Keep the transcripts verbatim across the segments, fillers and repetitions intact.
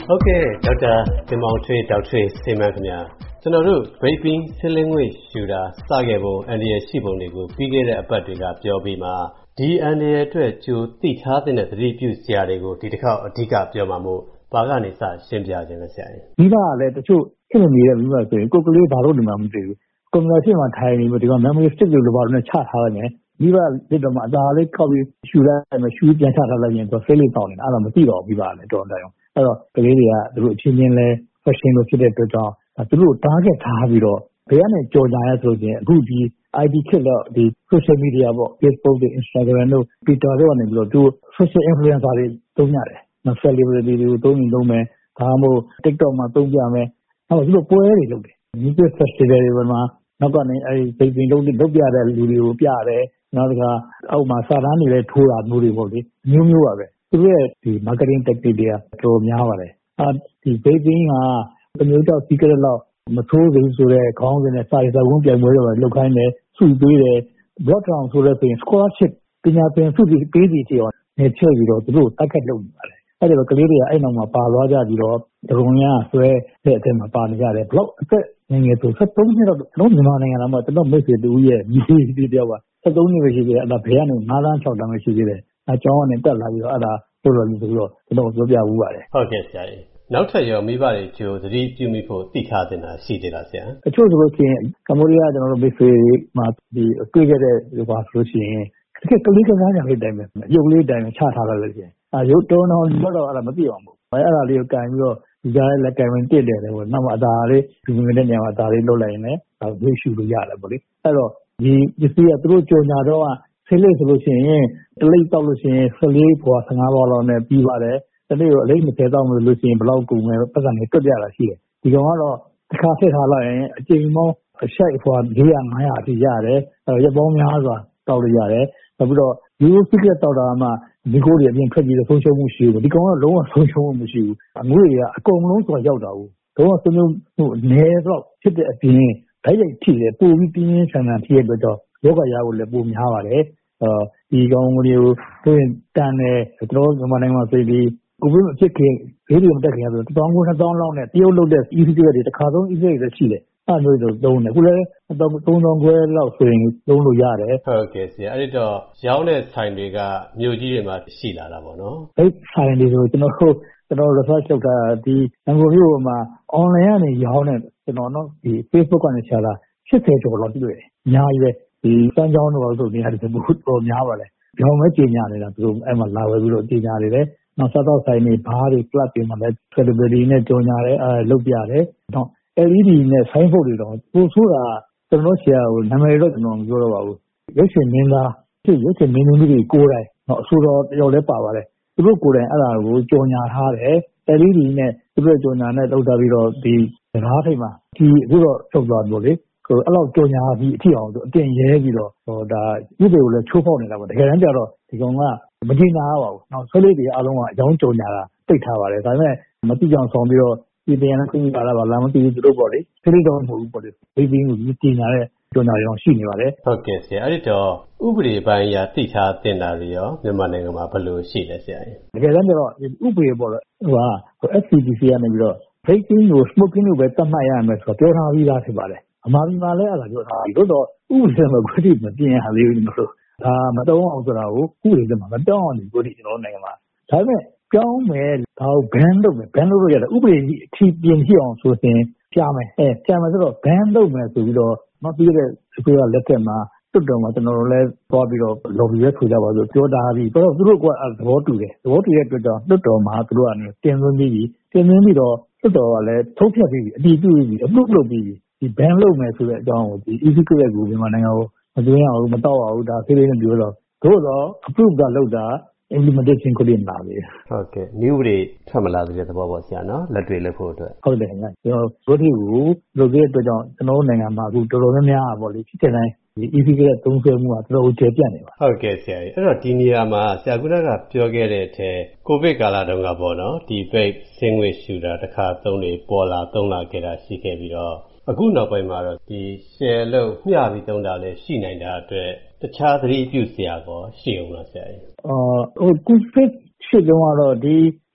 ဟုတ်ကဲ့ဒေါက်တာတင်မောင်ထွေးဒေါက်ထွေးစေမန်းခင်ဗျာကျွန်တော်တို့ vaping ဆင်းလင်းငွေ့ရှူတာစခဲ့ပုံအန်ဒီရရှိပုံတွေကိုပြီးခဲ့တဲ့အပတ်တွေကပြောပြီးမှဒီအန်ဒီရအတွက်ကြိုသိထားတဲ့သတိပြုစရာတွေကိုဒီတစ်ခေါက်အဓိကပြောမှာမို့ဘာကနေစရှင်းပြခြင်းလဲဆရာကြီးမိဘကလည်းတချို့ခင်မနေတဲ့မိဘဆိုရင်ကိုယ်ကလေးဘာလို့ဒီမှာမသိဘူးကွန်ပျူတာရှင်းမှာထိုင်နေပြီးဒီက memory stick လို့ဘာလို့လဲချထားရတယ်မိဘလက်တော့မှအသာလေးကောက်ပြီးရှူလိုက်မယ်ရှူပြန်ချထားလိုက်ရင်တော့စိတ်လေးတောင်းနေတာအဲ့ဒါမသိတော့မိဘလည်းတော်တယ်အောင်အဲ့တော့ကလေးတွေကသူတို့အချင်းချင်းလဲ fashion လို့ဖြစ်တဲ့အတွက်ကြောင့်သူတို့ target ထားပြီးတော့ဘယ်ကနေကြော်ညာရဆိုရင်အခုဒီ I D ခေတ်တော့ဒီ social media ပေါ့ Facebook တွေ Instagram တို့ Twitter တို့ကနေပြီးတော့သူ social influencer တွေသုံးရတယ်နော် celebrity တွေကိုသုံးရင်သုံးမယ်ဒါမှမဟုတ် TikTok မှာသုံးပြမယ်အဲ့တော့သူတို့ပွဲတွေလုပ်တယ် music festival တွေမှာနောက်ကနေအဲဒီ vaping လုပ်လုပ်ပြတဲ့လူတွေကိုပြရတယ်နောက်တစ်ခါအောက်မှာစာတန်းတွေလည်းထိုးတာမျိုးတွေပေါ့လေမျိုးမျိုးပါပဲသူတို့ရဲ့ဒီ marketing technique တွေကတော်များပါတယ်အဲဒီ vaping ကတမျိုးတော့ secret လောက်မထိုးဘူးဆိုတဲ့ခေါင်းစဉ်နဲ့စာရေးစာဝင်ပြိုင်ပွဲတွေလုပ်ခိုင်းတယ်စုပေးတယ် background ဆိုတဲ့ပြင် scholarship ပညာသင်စုပေးစီတီအောင်နေချဲ့ပြီးတော့သူတို့တိုက်ခတ်လုပ်နေပါတယ်အဲ့ဒါကလေးတွေကအဲ့နောက်မှာပါသွားကြပြီးတော့ဒရုံရဆွဲတဲ့အထက်မှာပါနေကြတယ်ဘလောက်အသက်ငယ်ငယ်ဆိုဆက်သုံးနှစ်တော့ကျွန်တော်မြန်မာနိုင်ငံမှာကျွန်တော်မိတ်ဆွေတူရဲ့မိဒီတယောက်ကဆက်သုံးနှစ်ပဲရှိသေးတယ်အဲ့ဒါဘယ်ကနေငါးတန်းခြောက်တန်းပဲရှိသေးတယ်အကြောင်းကနေတက်လာပြီးတော့အဲ့ဒါပြောလို့ဆိုပြီးတော့ကျွန်တော်ပြောပြဦးပါတယ်ဟုတ်ကဲ့ဆရာကြီးနောက်ထပ်ရောမိဘတွေကြိုသတိပြုမိဖို့သိထားတင်တာရှိသေးလားဆရာအချို့ဆိုလို့ရှိရင်ကမ္ဘောဒီးယားကျွန်တော်တို့မိတ်ဆွေမှာဒီတွေ့ခဲ့တဲ့ဟိုပါဆိုလို့ရှိရင်တကယ်ကလေးကစားကြလေးတိုင်းပဲရုပ်လေးတိုင်းချထားလိုက်လို့ရှိရင်အဲရုပ်တော်တော်တော့အဲ့ဒါမသိအောင်ဘူးအဲ့ဒါလေးကိုကန်ပြီးတော့ဒီကြားလက်ကင်ဝင်တစ်တယ်လေပေါ့နောက်မှအသာလေးဒီငွေတဲ့နေရာမှာအသာလေးလှုပ်လိုက်ရင်လည်းဒါရွှေ့ရှူလို့ရတယ်ပေါ့လေအဲ့တော့ဒီပစ္စည်းကသူတို့ကြော်ညာတော့ဆေးလေးဆိုလို့ရှိရင်တလိပ်တောက်လို့ရှိရင်ဆယ်လေးဘွာဆယ်ငါးဘွာလောက်နဲ့ပြီးပါတယ်တနေ့ကိုအလေးနှစ်ဆယ်တောက်လို့လို့ရှိရင်ဘယ်လောက်ကုန်မယ်ပတ်စံတွေတွက်ပြတာရှိတယ်ဒီကောင်ကတော့တစ်ခါဆက်ထားလိုက်ရင်အချိန်ပေါင်းအရှိုက်ဘွာလေးရာငါးရာအထိရတယ်အဲ့တော့ရပေါင်းများစွာတောက်လို့ရတယ်နောက်ပြီးတော့ဒီလိုစိတ်ကတောက်တာမှဒီကိုယ်တွေအပြင်ထွက်ပြီးတော့ဆုံးရှုံးမှုရှိဘူးဒီကောင်ကလုံးဝဆုံးရှုံးမှုမရှိဘူးအငွေတွေကအကုန်လုံးဆိုရောက်တာဘူးတော့ဆုံးရှုံးမှုနည်းတော့ဖြစ်တဲ့အပြင်ဓာတ်ရိုက်ထိတယ်ပိုပြီးပြင်းပြင်းထန်ထန်ထိရတဲ့တော့ယောဂရာကိုလည်းပိုများပါတယ်အဲဒီကောင်တွေကိုဆိုရင်တန်တယ်ကျွန်တော်မြန်မာနိုင်ငံမှာဆိုပြီးကိုဗစ်ဖြစ်ခင်ဘေးတွေမတက်ခင်ဆိုတော့တစ်သောင်းကိုနှစ်သောင်းလောက်နဲ့တရုတ်လုပ်တဲ့ E C G တွေတစ်ခါဆုံး E C G တွေရှိတယ်အဲ့လိုမျိုးသုံးတယ်ခုလည်းသုံးသောင်းခွဲလောက်ဆိုရင်သုံးလို့ရတယ်ဟုတ်ကဲ့ဆရာအဲ့ဒီတော့ရောင်းတဲ့ဆိုင်တွေကမြို့ကြီးတွေမှာရှိလာတာပေါ့နော်အဲ့ဆိုင်တွေဆိုကျွန်တော်တို့ကျွန်တော် research လုပ်တာဒီရန်ကုန်မြို့မှာ online ကနေရောင်းတဲ့ကျွန်တော်နော်ဒီ Facebook ကနေရှာတာ၈၀ကျော်လောက်တွေ့တယ်အများကြီးပဲဒီစမ်းကြောင်းတော့ဆိုနေရာတွေပိုများပါလေရောင်းမဲ့ကြေညာနေတာသူတို့အဲ့မှာလာဝယ်ပြီးတော့ကြေညာနေတယ်နောက်စားတော့ဆိုင်တွေဘားတွေ club တွေမှာလည်း celebrity နဲ့ကြော်ညာတယ်အဲလုပ်ပြတယ်တော့ L E D နဲ့ sign board တွေတော့ပိုဆိုတာကျွန်တော်ဆရာကိုနာမည်တော့ကျွန်တော်မပြောတော့ပါဘူးရုပ်ရှင်မင်းသားသူရုပ်ရှင်မင်းသမီးတွေကိုယ်တိုင်တော့အဆိုတော်တယောက်လည်းပါပါတယ်သူတို့ကိုယ်တိုင်အဲ့ဒါကိုကြော်ညာထားတယ် L E D နဲ့သူတို့ကြော်ညာနဲ့လောက်တာပြီးတော့ဒီစကားထိပ်မှာဒီအခုတော့ချုပ်သွားပြီလေဟိုအဲ့လောက်ကြော်ညာပြီးအထီအောင်ဆိုအတင်ရဲပြီးတော့ဟိုဒါဥပဒေကိုလည်းချိုးဖောက်နေတာပေါ့တကယ်တမ်းကျတော့ဒီကောင်ကမတင်နာပါဘူးနောက်ဆွေးလေးတွေအားလုံးကအကြောင်းကြော်ညာတာတိတ်ထားပါတယ်ဒါပေမဲ့မတိကြောင်ဆောင်ပြီးတော့ဒီပြန်နဲ့ခင်ဗျာလာပါလားမသိဘူးသူတို့ပေါ့လေဆွေးလေးတော့မဟုတ်ဘူးပေါ့လေဘေးဘင်းကိုတင်ညာတဲ့ကြော်ညာရောရှိနေပါတယ်ဟုတ်ကဲ့ဆရာအဲ့ဒီတော့ဥပဒေပိုင်းအရသိထားတင်တာတွေရောမြန်မာနိုင်ငံမှာဘယ်လိုရှိလဲဆရာတကယ်တမ်းကျတော့ဥပဒေပေါ့လေဟိုဟာ S C D C ကနေပြီးတော့ vaping ကို smoking လို့ပဲသတ်မှတ်ရမယ်ဆိုတော့ပြောထားပြီးသားဖြစ်ပါတယ်အမှားဒီမှာလည်းအဲ့ဒါပြောထားပြီးတော့ဥပဒေမှာခွင့်ပြုမပြင်ရသေးဘူးလို့ဒါမတောင်းအောင်ဆိုတာကိုဥပဒေမှာမတောင်းအောင်ဒီကိုဒီကျွန်တော်နိုင်ငံမှာဒါပေမဲ့ကြောင်းမယ်ဒါကို ban လုပ်မယ် ban လုပ်လို့ရတယ်ဥပဒေကြီးအထီးပြင်ဖြစ်အောင်ဆိုရင်ကြားမယ်အဲကြားမယ်ဆိုတော့ ban လုပ်မယ်ဆိုပြီးတော့မပြီးတဲ့အခုကလက်ထက်မှာတွတ်တော်မှာကျွန်တော်တို့လည်းသွားပြီးတော့ lobby ရဲထိုးကြပါဆိုပြောတာပြီးတော့သူတို့ကသဘောတူတယ်သဘောတူတဲ့အတွက်ကြောင့်တွတ်တော်မှာသူတို့ကနေတင်သွင်းပြီးတင်သွင်းပြီးတော့တွတ်တော်ကလည်းထုတ်ဖြတ်ပြီးအတည်ပြုပြီးအမှုလုပ်ပြီးဒီ ban လုပ်မယ်ဆိုတဲ့အကြောင်းကိုဒီ E C G ကိုမြန်မာနိုင်ငံကိုမသွင်းအောင်မတော့အောင်ဒါဖေးလေးနဲ့ပြောတော့တို့တော့ approve ကလုပ်တာ implementation ကိုပြင်လာပြီဟုတ်ကဲ့ new တွေထွက်မလာသေးတဲ့သဘောပေါ့ဆရာနော်လက်တွေလက်ဖို့အတွက်ဟုတ်တယ်ခင်ဗျကျွန်တော်တို့ဒီကိုလုပ်တဲ့အတွက်ကြောင့်ကျွန်တော်နိုင်ငံမှာအခုတော်တော်များများပေါ့လေဖြစ်တဲ့တိုင်းဒီ E C G ရဲ့သုံးဆွဲမှုကတော်တော်ကျေပြတ်နေပါဟုတ်ကဲ့ဆရာကြီးအဲ့တော့ဒီနေရာမှာဆရာကုရကပြောခဲ့တဲ့အထက်ကိုဗစ်ကာလတုန်းကပေါ့နော်ဒီ vape ဆင်းငွေရှူတာတစ်ခါသုံးနေပေါ်လာသုံးလာခဲ့တာရှိခဲ့ပြီးတော့အခုနောက်ပိုင်းမှာတော့ဒီ share လို့မျှပြီးသုံးတာလည်းရှိနိုင်တာအတွက်တခြားသတိပြုစရာကောရှိအောင်လားဆရာကြီးအော်ဟိုကိုဗစ်ဖြစ်တော့ဒီ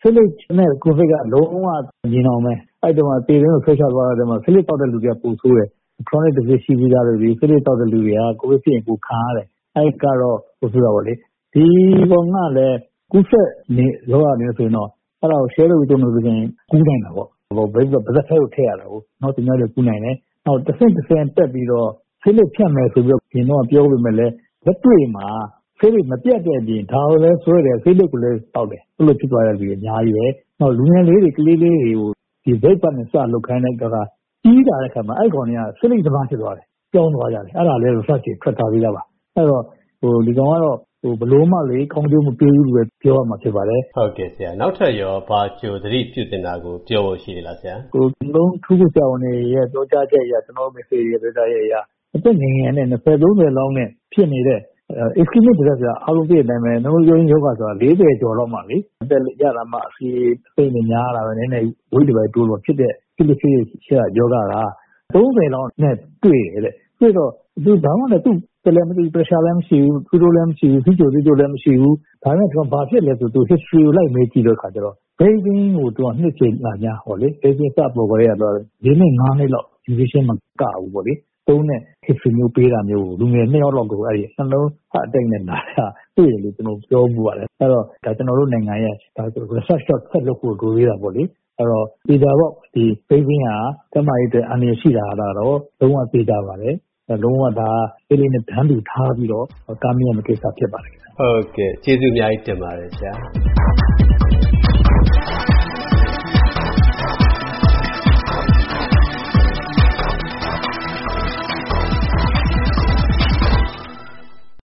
ဆေးလိပ်နဲ့ကိုဗစ်ကလုံးဝမြင်အောင်ပဲအဲ့တော့တေးတယ်လို့ဆွဲချသွားတယ်မှာဆေးလိပ်တောက်တဲ့လူတွေကပူဆိုးတယ် chronic disease ရှိပြီးသားတွေဆေးလိပ်တောက်တဲ့လူတွေကကိုဗစ်ဖြစ်ရင်ပူခါရတယ်အဲ့ကတော့ပူဆိုးတာပေါ့လေဒီကောင်ကလည်းကူးဆက်နေလောရနေဆိုရင်တော့အဲ့ဒါကို share လုပ်ပြီးတော့လို့ဆိုရင်ကူးနိုင်တာပေါ့ဟိုဘယ်လိုပါသက်ထဲကိုထည့်ရတာကိုနောက်တင်ရလို့ကူးနိုင်တယ်နောက်တစ်ဆင့်တစ်ဆင့်တက်ပြီးတော့ဆေးလိပ်ဖြတ်မယ်ဆိုပြီးတော့ဒီတော့ပြောပေမဲ့လည်းလက်တွေ့မှာဆေးလိပ်မပြတ်တဲ့အပြင်ဒါကိုလည်းဆွဲတယ်ဆေးလိပ်ကိုလည်းတောက်တယ်အဲ့လိုဖြစ်သွားတဲ့လူတွေအများကြီးပဲနောက်လူငယ်လေးတွေကလေးလေးတွေကိုဒီဘိတ်ပတ်နဲ့စလုတ်ခိုင်းတဲ့ကကြီးတာတဲ့ခါမှာအဲ့ကောင်တွေကဆေးလိပ်သမားဖြစ်သွားတယ်ကြောင်းသွားကြတယ်အဲ့ဒါလည်း research ထွက်ထားပြီးသားပါအဲ့တော့ဟိုဒီကောင်ကတော့ဟိုဘလို့မှလေကောင်းကျိုးမပေးဘူးလို့ပြောရမှာဖြစ်ပါတယ်ဟုတ်ကဲ့ဆရာနောက်ထပ်ရောဘာကြိုသတိပြုတင်တာကိုပြောဖို့ရှိတယ်လားဆရာဟိုလုံးထူးထူးဆရာဝန်တွေရဲ့ပြောကြားချက်အရကျွန်တော် message ရဲ့ပြောကြားချက်အရအသက်ငယ်ငယ်နဲ့နှစ်ဆယ်သုံးဆယ်လောက်နဲ့ဖြစ်နေတဲ့ischemic disease ကအားလုံးသိတဲ့အတိုင်းပဲနှလုံးရောဂါဆိုတာလေးဆယ်ကျော်တော့မှလေအသက်ရတာမှအစီအစိမ့်နေများတာပဲနည်းနည်းဝိတ်တစ်ပိုက်တိုးလို့ဖြစ်တဲ့ဖြစ်ဖြစ်ရှိတဲ့ယောဂကသုံးဆယ်လောက်နဲ့တွေ့တယ်တဲ့တွေ့တော့သူဘာမှလည်းသူ့တလည်းမသိ pressure လည်းမရှိဘူးသူတို့လည်းမရှိဘူးသူ့ကြိုသူ့ကြိုလည်းမရှိဘူးဒါနဲ့သူကဘာဖြစ်လဲဆိုသူ history ကိုလိုက်မေးကြည့်တော့ခါကျတော့ baby ကိုသူကနှစ်ချိန်လာညာဟောလေ baby စပေါ်ကြရတော့ဒီနေ့ငါးနှစ်လောက် duration မကဘူးပေါ့လေသုံးနဲ့ history မျိုးပေးတာမျိုးလူငယ်နှစ်ယောက်လောက်ကိုအဲ့ဒီနှလုံးအတိတ်နဲ့နာတာတွေ့ရလို့ကျွန်တော်ပြောမှုပါတယ်အဲ့တော့ဒါကျွန်တော်တို့နိုင်ငံရဲ့ဒါ research ဆက်လုပ်ဖို့လိုသေးတာပေါ့လေအဲ့တော့ဒီဒါပေါ့ဒီ baby ဟာတမရီတဲ့အန္တရာယ်ရှိတာကတော့လုံးဝသိကြပါတယ်လုံးဝဒါအေးလေးနဲ့တန်းတူထားပြီးတော့ကာမီးရမယ့်ကိစ္စဖြစ်ပါတယ်ဟုတ်ကဲ့ကျေးဇူးအများကြီးတင်ပါတယ်ဆရာ